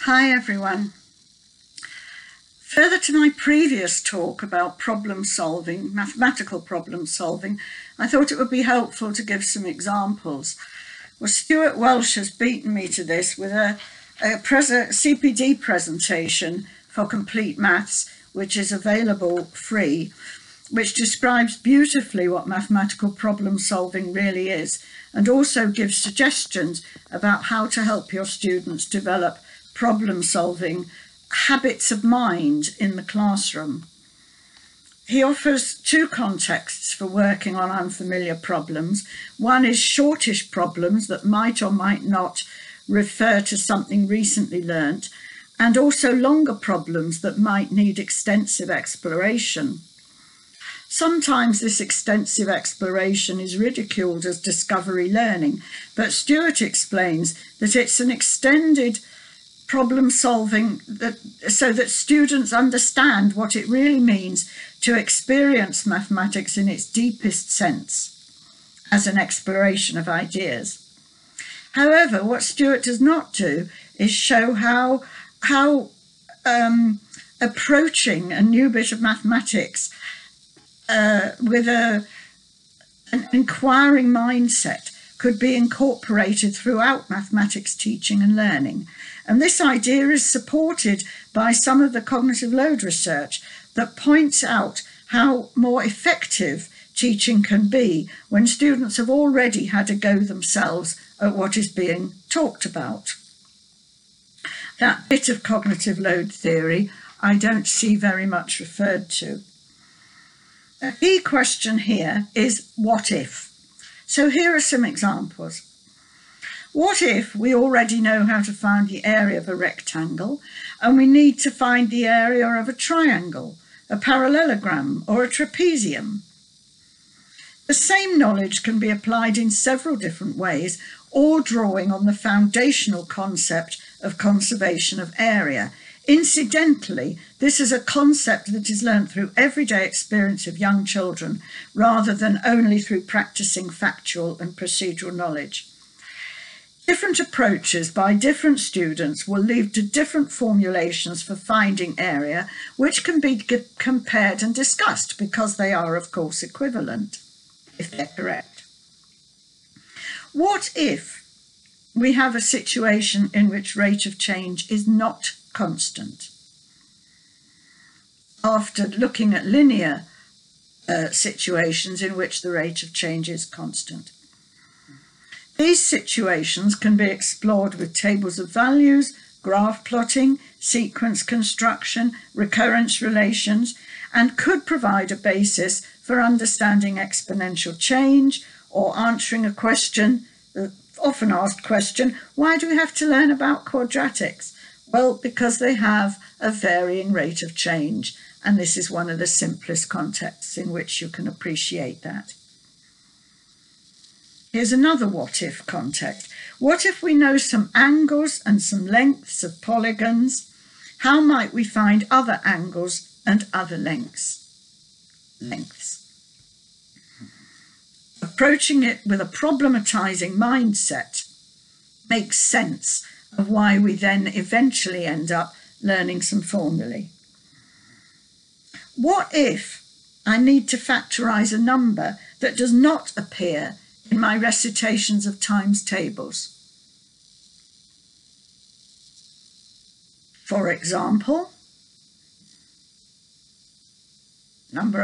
Hi everyone. Further to my previous talk about problem solving, mathematical problem solving, I thought it would be helpful to give some examples. Well, Stuart Welsh has beaten me to this with a CPD presentation for Complete Maths, which is available free, which describes beautifully what mathematical problem solving really is, and also gives suggestions about how to help your students develop problem-solving habits of mind in the classroom. He offers two contexts for working on unfamiliar problems. One is shortish problems that might or might not refer to something recently learnt, and also longer problems that might need extensive exploration. Sometimes this extensive exploration is ridiculed as discovery learning, but Stuart explains that it's an extended problem solving so that students understand what it really means to experience mathematics in its deepest sense as an exploration of ideas. However, what Stuart does not do is show how approaching a new bit of mathematics with an inquiring mindset could be incorporated throughout mathematics teaching and learning. And this idea is supported by some of the cognitive load research that points out how more effective teaching can be when students have already had a go themselves at what is being talked about. That bit of cognitive load theory I don't see very much referred to. A key question here is what if? So here are some examples. What if we already know how to find the area of a rectangle and we need to find the area of a triangle, a parallelogram, or a trapezium? The same knowledge can be applied in several different ways, all drawing on the foundational concept of conservation of area. Incidentally, this is a concept that is learnt through everyday experience of young children rather than only through practicing factual and procedural knowledge. Different approaches by different students will lead to different formulations for finding area, which can be compared and discussed because they are, of course, equivalent, if they're correct. What if we have a situation in which rate of change is not constant? After looking at linear situations in which the rate of change is constant. These situations can be explored with tables of values, graph plotting, sequence construction, recurrence relations, and could provide a basis for understanding exponential change or answering a question, often asked question, why do we have to learn about quadratics? Well, because they have a varying rate of change, and this is one of the simplest contexts in which you can appreciate that. Here's another what-if context. What if we know some angles and some lengths of polygons? How might we find other angles and other lengths? Approaching it with a problematizing mindset makes sense of why we then eventually end up learning some formulae. What if I need to factorize a number that does not appear in my recitations of times tables? For example, number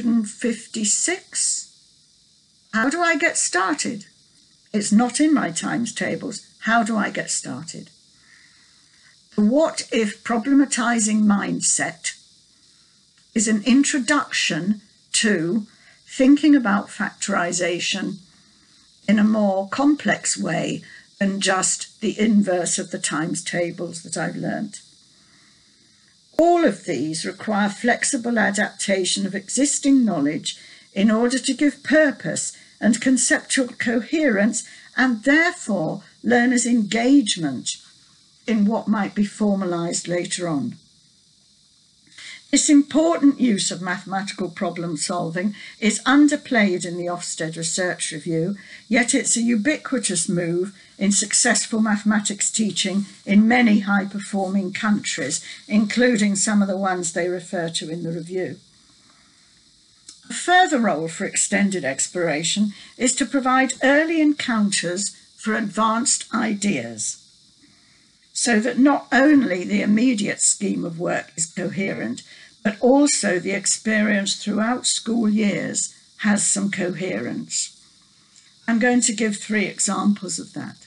156. How do I get started? It's not in my times tables. How do I get started? The what if problematizing mindset is an introduction to thinking about factorization in a more complex way than just the inverse of the times tables that I've learnt. All of these require flexible adaptation of existing knowledge in order to give purpose and conceptual coherence and therefore learners' engagement in what might be formalised later on. This important use of mathematical problem solving is underplayed in the Ofsted Research Review, yet it's a ubiquitous move in successful mathematics teaching in many high-performing countries, including some of the ones they refer to in the review. A further role for extended exploration is to provide early encounters for advanced ideas, so that not only the immediate scheme of work is coherent, but also the experience throughout school years has some coherence. I'm going to give 3 examples of that.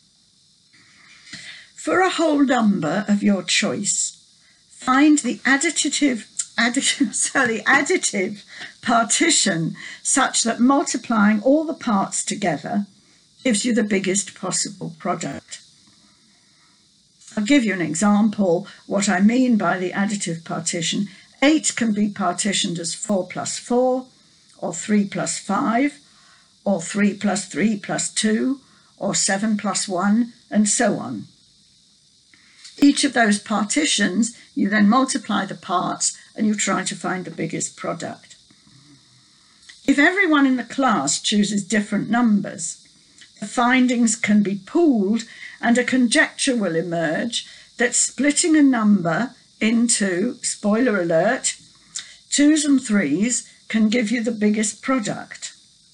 For a whole number of your choice, find the additive partition such that multiplying all the parts together gives you the biggest possible product. I'll give you an example what I mean by the additive partition. 8 can be partitioned as 4 plus 4, or 3 plus 5, or 3 plus 3 plus 2, or 7 plus 1, and so on. Each of those partitions, you then multiply the parts and you try to find the biggest product. If everyone in the class chooses different numbers, the findings can be pooled and a conjecture will emerge that splitting a number into, spoiler alert, 2s and 3s can give you the biggest product.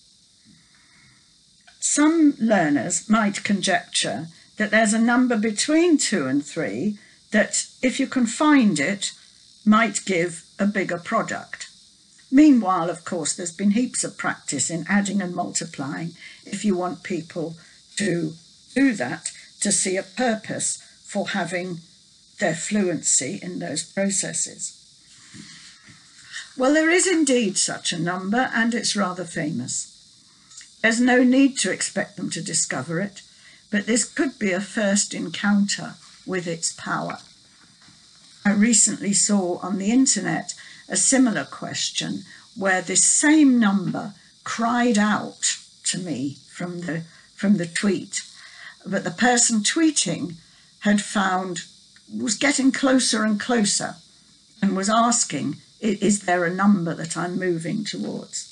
Some learners might conjecture that there's a number between 2 and 3 that, if you can find it, might give a bigger product. Meanwhile, of course, there's been heaps of practice in adding and multiplying if you want people to do that, to see a purpose for having their fluency in those processes. Well, there is indeed such a number, and it's rather famous. There's no need to expect them to discover it, but this could be a first encounter with its power. I recently saw on the internet a similar question where this same number cried out to me from the tweet, but the person tweeting was getting closer and closer and was asking, is there a number that I'm moving towards?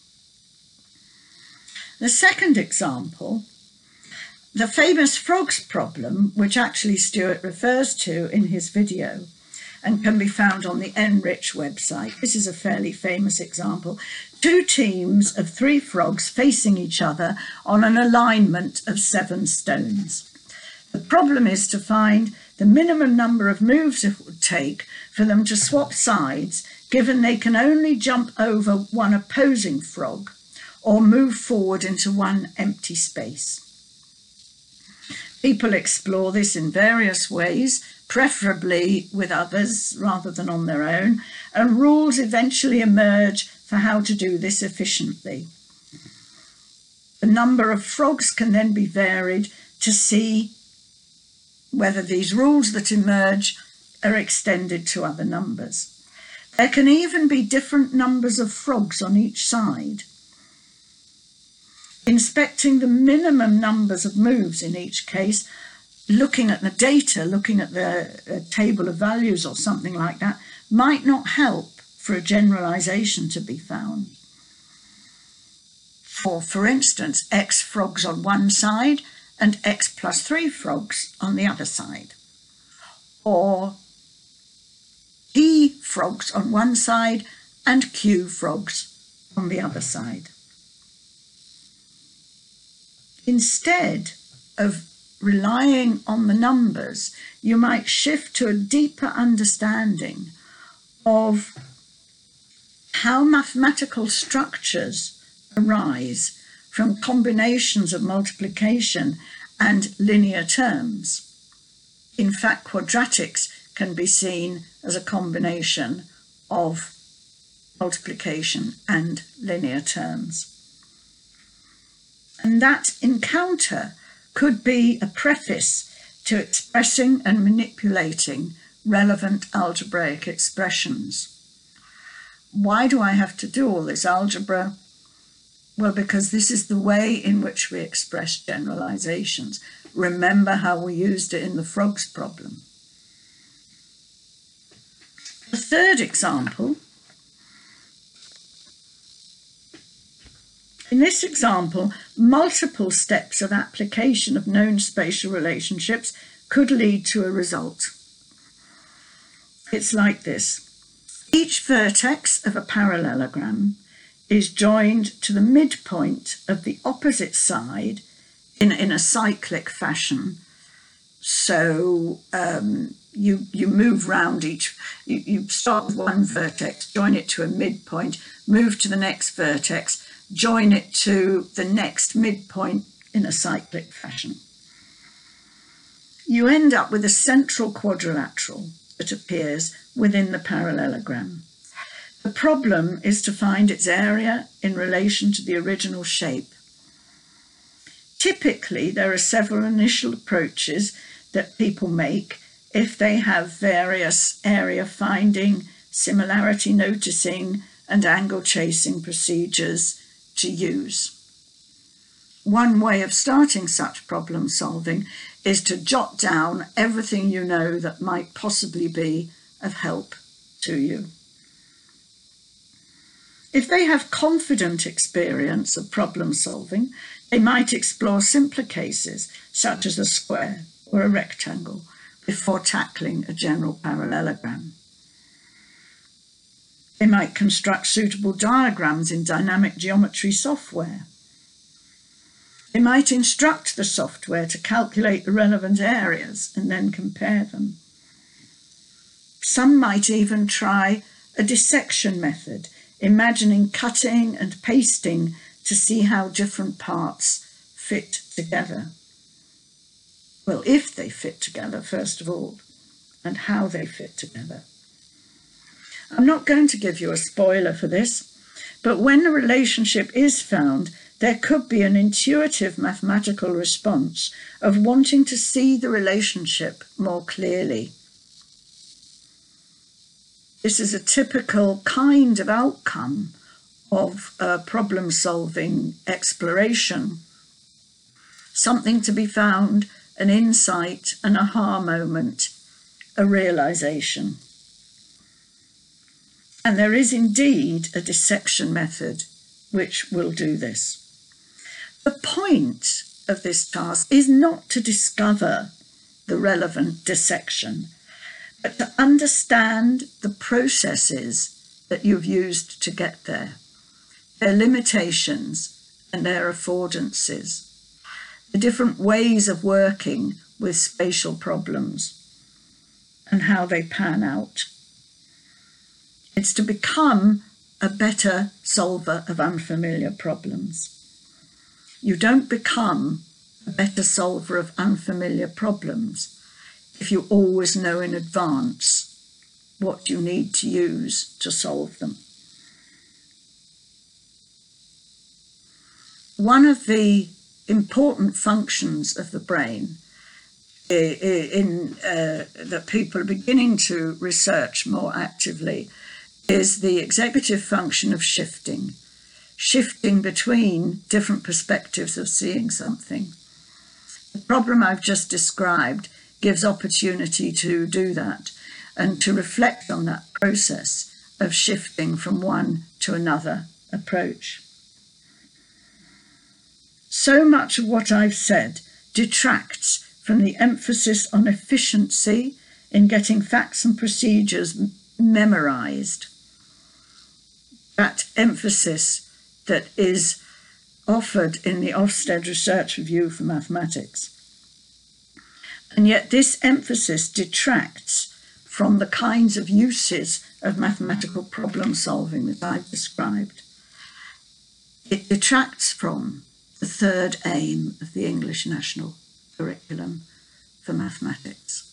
The second example, the famous frogs problem, which actually Stuart refers to in his video and can be found on the NRICH website. This is a fairly famous example. 2 teams of 3 frogs facing each other on an alignment of 7 stones. The problem is to find the minimum number of moves it would take for them to swap sides, given they can only jump over one opposing frog or move forward into one empty space. People explore this in various ways, preferably with others rather than on their own, and rules eventually emerge for how to do this efficiently. The number of frogs can then be varied to see whether these rules that emerge are extended to other numbers. There can even be different numbers of frogs on each side. Inspecting the minimum numbers of moves in each case, looking at the data, looking at the table of values or something like that, might not help for a generalization to be found. For instance, X frogs on one side and X plus 3 frogs on the other side. Or P frogs on one side and Q frogs on the other side. Instead of relying on the numbers, you might shift to a deeper understanding of how mathematical structures arise from combinations of multiplication and linear terms. In fact, quadratics can be seen as a combination of multiplication and linear terms. And that encounter could be a preface to expressing and manipulating relevant algebraic expressions. Why do I have to do all this algebra? Well, because this is the way in which we express generalizations. Remember how we used it in the frogs problem. The third example. In this example, multiple steps of application of known spatial relationships could lead to a result. It's like this. Each vertex of a parallelogram is joined to the midpoint of the opposite side in a cyclic fashion. So you move round you start with one vertex, join it to a midpoint, move to the next vertex, join it to the next midpoint in a cyclic fashion. You end up with a central quadrilateral that appears within the parallelogram. The problem is to find its area in relation to the original shape. Typically, there are several initial approaches that people make if they have various area finding, similarity noticing, and angle chasing procedures to use. One way of starting such problem solving is to jot down everything you know that might possibly be of help to you. If they have confident experience of problem solving, they might explore simpler cases, such as a square or a rectangle, before tackling a general parallelogram. They might construct suitable diagrams in dynamic geometry software. They might instruct the software to calculate the relevant areas and then compare them. Some might even try a dissection method, imagining cutting and pasting to see how different parts fit together. Well, if they fit together, first of all, and how they fit together. I'm not going to give you a spoiler for this, but when a relationship is found, there could be an intuitive mathematical response of wanting to see the relationship more clearly. This is a typical kind of outcome of problem-solving exploration. Something to be found, an insight, an aha moment, a realization. And there is indeed a dissection method which will do this. The point of this task is not to discover the relevant dissection, but to understand the processes that you've used to get there, their limitations and their affordances, the different ways of working with spatial problems and how they pan out. It's to become a better solver of unfamiliar problems. You don't become a better solver of unfamiliar problems if you always know in advance what you need to use to solve them. One of the important functions of the brain that people are beginning to research more actively is the executive function of shifting between different perspectives of seeing something. The problem I've just described gives opportunity to do that and to reflect on that process of shifting from one to another approach. So much of what I've said detracts from the emphasis on efficiency in getting facts and procedures memorized. That emphasis that is offered in the Ofsted Research Review for Mathematics. And yet this emphasis detracts from the kinds of uses of mathematical problem solving that I've described. It detracts from the third aim of the English National Curriculum for Mathematics.